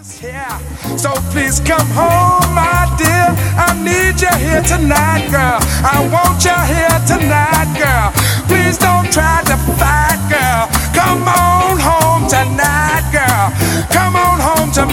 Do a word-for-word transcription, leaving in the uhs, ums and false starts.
Yeah, so please come home, my dear. I need you here tonight, girl. I want you here tonight, girl. Please don't try to fight, girl. Come on home tonight, girl. Come on home to